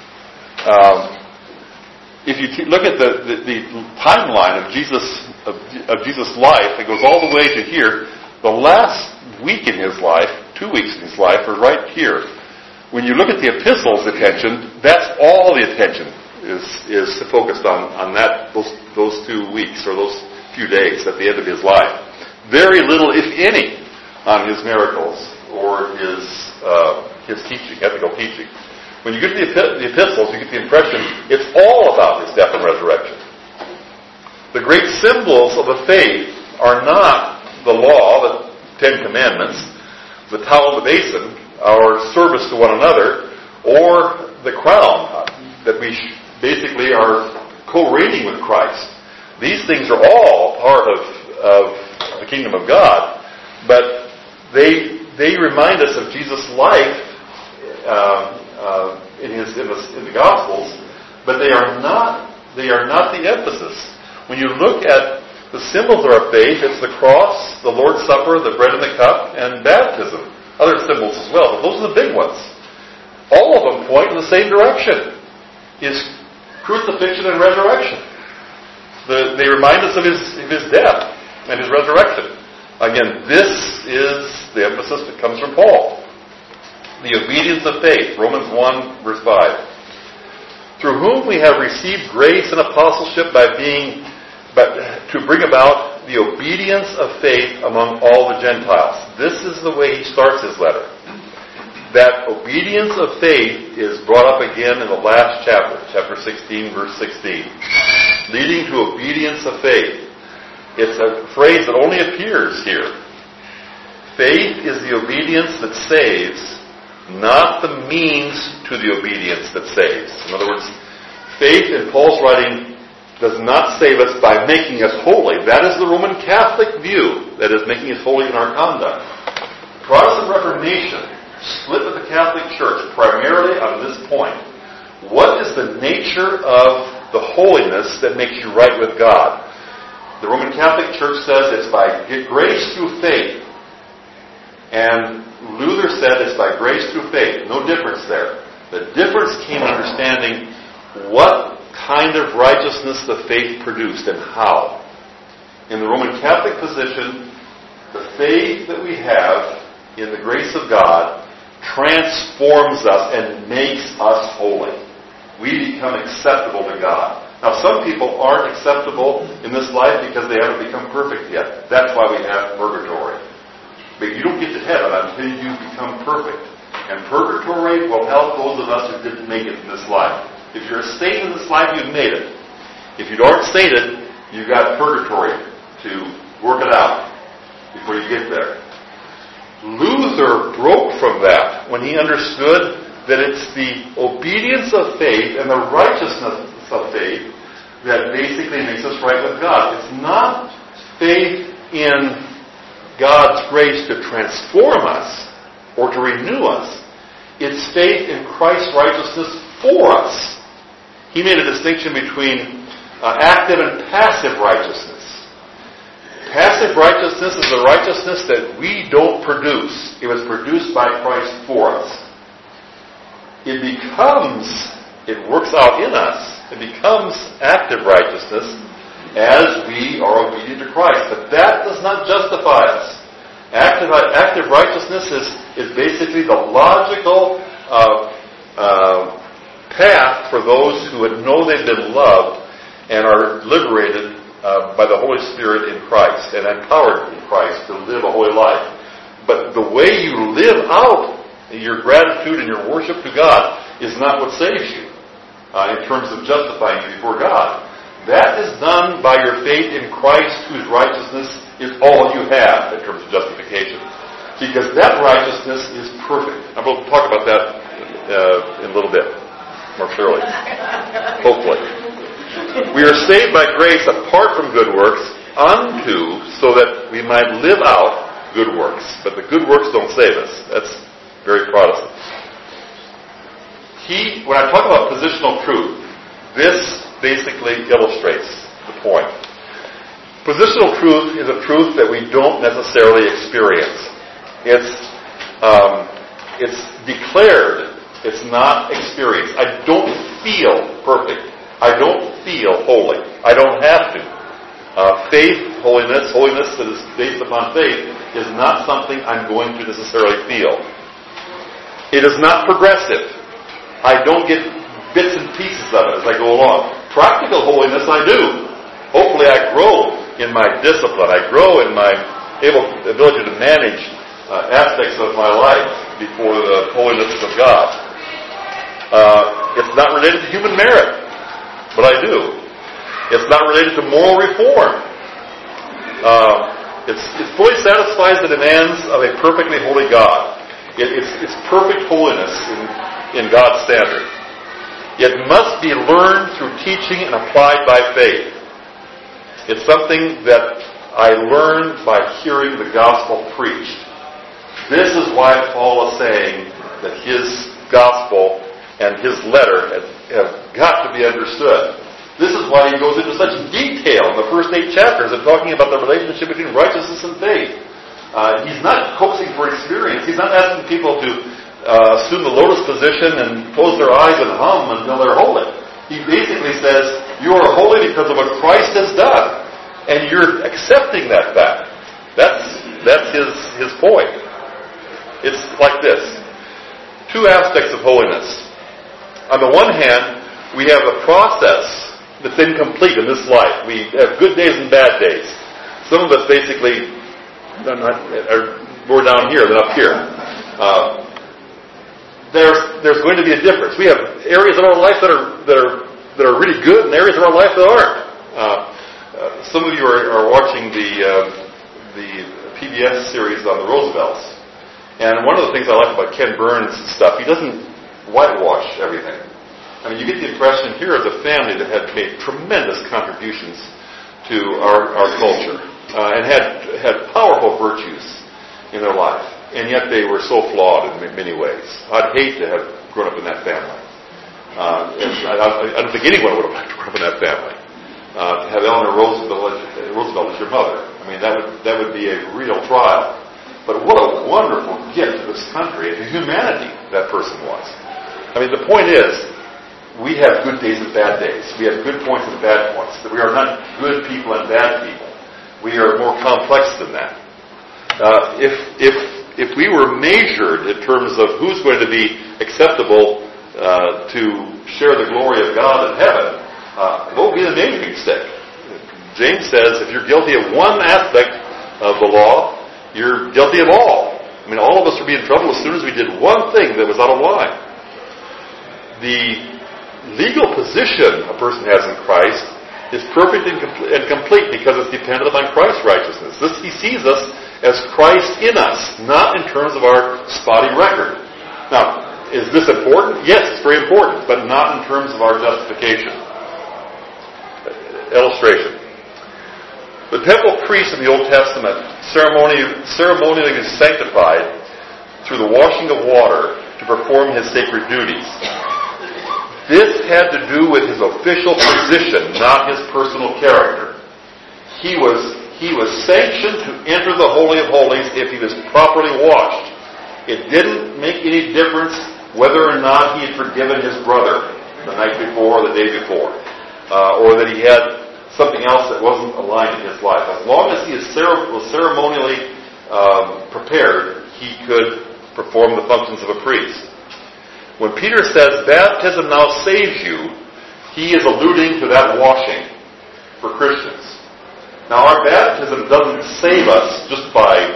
S1: um, if you t- look at the, the, the timeline of Jesus of, of Jesus' life, it goes all the way to here. The last week in His life, two weeks in His life, are right here. When you look at the epistles' attention, that's all the attention is is focused on on that those those two weeks or those few days at the end of His life. Very little, if any, on His miracles or His uh, His teaching, ethical teaching. When you get to the, epi- the epistles, you get the impression it's all about His death and resurrection. The great symbols of the faith are not the law, the Ten Commandments, the towel and the basin, our service to one another, or the crown that we basically are co-reigning with Christ. These things are all part of, of the kingdom of God, but they they remind us of Jesus' life uh, uh, in his in the, in the Gospels, but they are not they are not the emphasis. When you look at the symbols of our faith, it's the cross, the Lord's Supper, the bread and the cup, and baptism. Other symbols as well, but those are the big ones. All of them point in the same direction: His crucifixion and resurrection. The, they remind us of his, of his death and His resurrection. Again, this is the emphasis that comes from Paul. The obedience of faith, Romans one, verse five. Through whom we have received grace and apostleship by being, but to bring about the obedience of faith among all the Gentiles. This is the way he starts his letter. That obedience of faith is brought up again in the last chapter, chapter sixteen, verse sixteen. Leading to obedience of faith. It's a phrase that only appears here. Faith is the obedience that saves, not the means to the obedience that saves. In other words, faith in Paul's writing does not save us by making us holy. That is the Roman Catholic view, that is making us holy in our conduct. Protestant Reformation split with the Catholic Church primarily on this point. What is the nature of the holiness that makes you right with God? The Roman Catholic Church says it's by grace through faith. And Luther said it's by grace through faith. No difference there. The difference came in understanding what kind kind of righteousness the faith produced and how. In the Roman Catholic position, the faith that we have in the grace of God transforms us and makes us holy. We become acceptable to God. Now, some people aren't acceptable in this life because they haven't become perfect yet. That's why we have purgatory. But you don't get to heaven until you become perfect. And purgatory will help those of us who didn't make it in this life. If you're a saint in this life, you've made it. If you aren't sainted, you've got purgatory to work it out before you get there. Luther broke from that when he understood that it's the obedience of faith and the righteousness of faith that basically makes us right with God. It's not faith in God's grace to transform us or to renew us. It's faith in Christ's righteousness for us. He made a distinction between uh, active and passive righteousness. Passive righteousness is the righteousness that we don't produce. It was produced by Christ for us. It becomes, it works out in us. It becomes active righteousness as we are obedient to Christ. But that does not justify us. Active, active righteousness is, is basically the logical uh, uh, path for those who know they've been loved and are liberated uh, by the Holy Spirit in Christ and empowered in Christ to live a holy life. But the way you live out your gratitude and your worship to God is not what saves you. Uh, in terms of justifying you before God. That is done by your faith in Christ, whose righteousness is all you have in terms of justification. Because that righteousness is perfect. I'm going to talk about that uh, in a little bit, more clearly. Hopefully. We are saved by grace apart from good works unto, so that we might live out good works. But the good works don't save us. That's very Protestant. He, when I talk about positional truth, this basically illustrates the point. Positional truth is a truth that we don't necessarily experience. It's um, it's declared. It's not experienced. I don't feel perfect. I don't feel holy. I don't have to. Uh, faith, holiness, holiness that is based upon faith is not something I'm going to necessarily feel. It is not progressive. I don't get bits and pieces of it as I go along. Practical holiness I do. Hopefully I grow in my discipline. I grow in my able, ability to manage uh, aspects of my life before the holiness of God. Uh, it's not related to human merit, but I do. It's not related to moral reform. Uh, it's, it fully satisfies the demands of a perfectly holy God. It, it's, it's perfect holiness in in God's standard. It must be learned through teaching and applied by faith. It's something that I learned by hearing the gospel preached. This is why Paul is saying that his gospel and his letter have, have got to be understood. This is why he goes into such detail in the first eight chapters of talking about the relationship between righteousness and faith. Uh, he's not coaxing for experience. He's not asking people to Uh, assume the lotus position and close their eyes and hum until they're holy. He basically says, you are holy because of what Christ has done. And you're accepting that fact. That's that's his, his point. It's like this. Two aspects of holiness. On the one hand, we have a process that's incomplete in this life. We have good days and bad days. Some of us basically are more down here than up here. Uh, There's there's going to be a difference. We have areas of our life that are that are that are really good, and areas of our life that aren't. Uh, uh, some of you are, are watching the uh, the P B S series on the Roosevelts, and one of the things I like about Ken Burns' stuff, he doesn't whitewash everything. I mean, you get the impression here of the family that had made tremendous contributions to our our culture uh, and had had powerful virtues in their life. And yet they were so flawed in many ways. I'd hate to have grown up in that family. Uh, I, I don't think anyone would have liked to grow up in that family. Uh, to have Eleanor Roosevelt, Roosevelt as your mother, I mean, that would that would be a real trial. But what a wonderful gift to this country and to humanity that person was. I mean, the point is, we have good days and bad days. We have good points and bad points. That we are not good people and bad people. We are more complex than that. Uh, if if if we were measured in terms of who's going to be acceptable uh, to share the glory of God in heaven, uh, what would be the measuring stick? James says if you're guilty of one aspect of the law, you're guilty of all. I mean, all of us would be in trouble as soon as we did one thing that was out of line. The legal position a person has in Christ is perfect and complete because it's dependent upon Christ's righteousness. This, he sees us as Christ in us, not in terms of our spotty record. Now, is this important? Yes, it's very important, but not in terms of our justification. Illustration. The temple priest in the Old Testament ceremonially, ceremonially was sanctified through the washing of water to perform his sacred duties. This had to do with his official position, not his personal character. He was, he was sanctioned to enter the Holy of Holies if he was properly washed. It didn't make any difference whether or not he had forgiven his brother the night before or the day before, uh, or that he had something else that wasn't aligned in his life. As long as he is cere- was ceremonially um, prepared, he could perform the functions of a priest. When Peter says baptism now saves you, he is alluding to that washing for Christians. Now, our baptism doesn't save us just by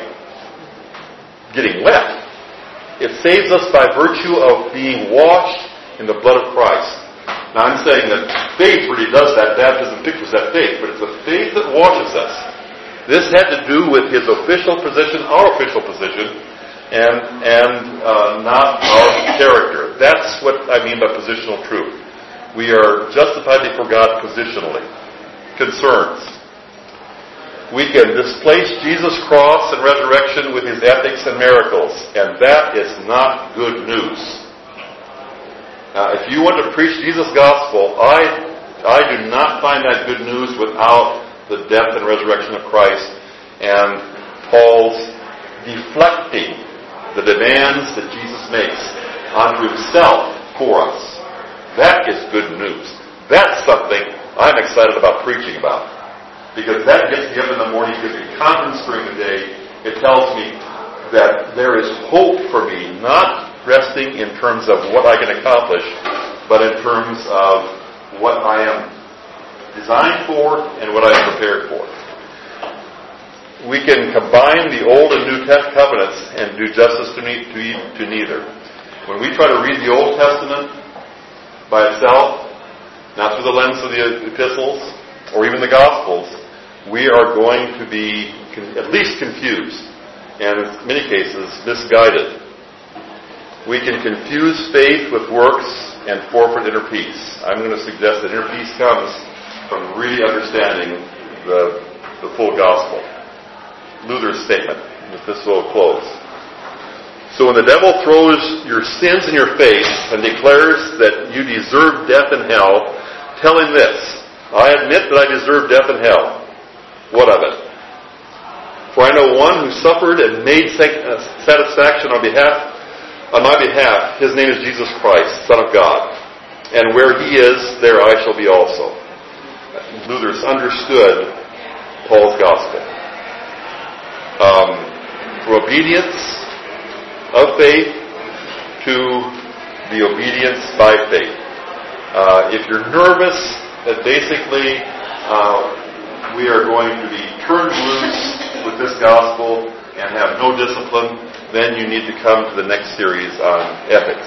S1: getting wet. It saves us by virtue of being washed in the blood of Christ. Now, I'm saying that faith really does that. Baptism pictures that faith, but it's the faith that washes us. This had to do with his official position, our official position, and and uh, not our character. That's what I mean by positional truth. We are justified before God positionally. Concerns. We can displace Jesus' cross and resurrection with his ethics and miracles, and that is not good news. Now, if you want to preach Jesus' gospel, I I do not find that good news without the death and resurrection of Christ and Paul's deflecting the demands that Jesus makes onto himself for us. That is good news. That's something I'm excited about preaching about. Because that gets me up in the morning, gives me confidence during the day. It tells me that there is hope for me, not resting in terms of what I can accomplish, but in terms of what I am designed for and what I am prepared for. We can combine the Old and New Covenants and do justice to, ne- to, to neither. When we try to read the Old Testament by itself, not through the lens of the epistles or even the Gospels, we are going to be con- at least confused and in many cases misguided. We can confuse faith with works and forfeit inner peace. I'm going to suggest that inner peace comes from really understanding the, the full gospel. Luther's statement, with this will close. So when the devil throws your sins in your face and declares that you deserve death and hell, tell him this: I admit that I deserve death and hell. What of it? For I know one who suffered and made satisfaction on behalf, on my behalf. His name is Jesus Christ, Son of God. And where he is, there I shall be also. Luther's understood Paul's gospel. Um, from obedience of faith to the obedience by faith. Uh, if you're nervous that basically uh, we are going to be turned loose with this gospel and have no discipline, then you need to come to the next series on ethics.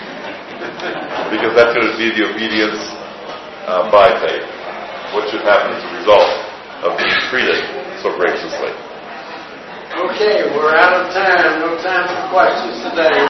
S1: Because that's going to be the obedience uh, by faith. What should happen as a result of being treated so graciously.
S2: Okay, we're out of time. No time for questions today.